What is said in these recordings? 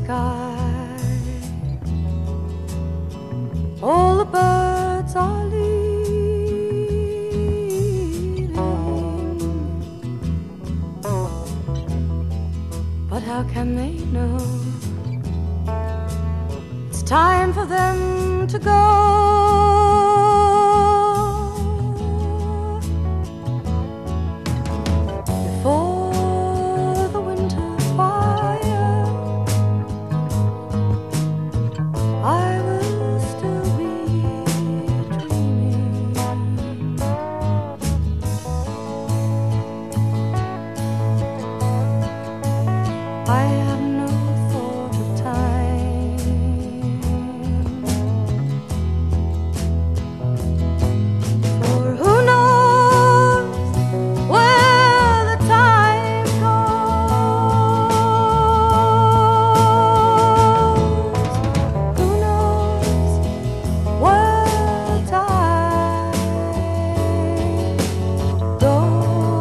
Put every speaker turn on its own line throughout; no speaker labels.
sky. All the birds are leaving, but how can they know it's time for them to go? Before the winter fire, I will still be dreaming. I have no thought of time, for who knows where the time goes? Who knows where the time goes?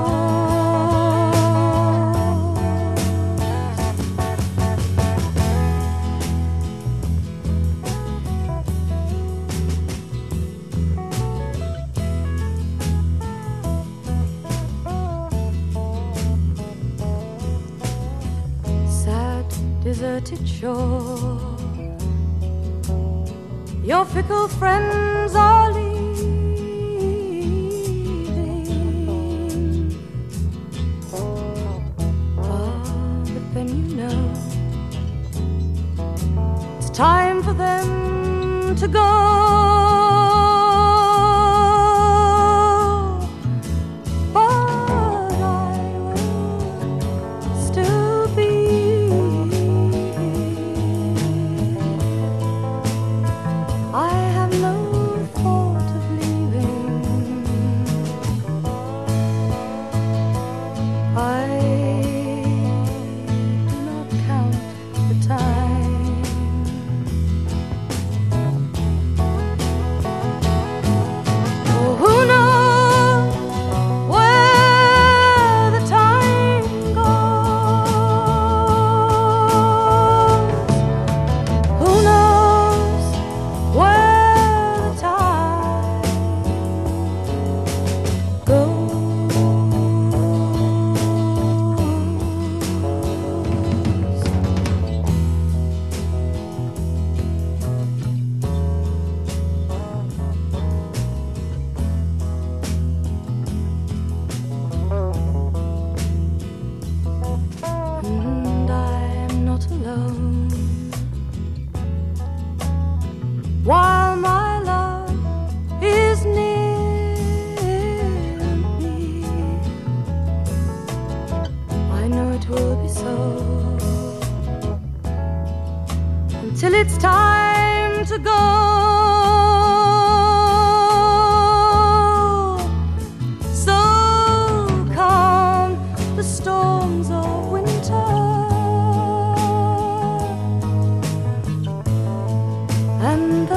Sad, deserted shore, your fickle friends are leaving. Ah, but then you know it's time for them to go. But I will still be. I have no thought of leaving. I do not count the time. Oh, who knows where the time goes? Who knows where the time goes? And I'm not alone while my love is near me. I know it will be so until it's time to go. So calm the storms of winter, and the